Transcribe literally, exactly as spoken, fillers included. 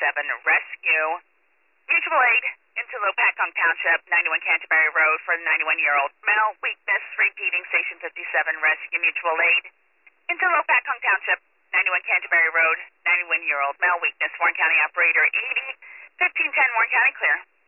fifty-seven Rescue. Mutual aid into Lopatcong Township, ninety-one Canterbury Road for the ninety-one-year-old male. Weakness repeating Station fifty-seven Rescue Mutual aid into Lopatcong Township, ninety-one Canterbury Road, ninety-one-year-old male. Weakness. Warren County operator eighty fifteen ten Warren County clear.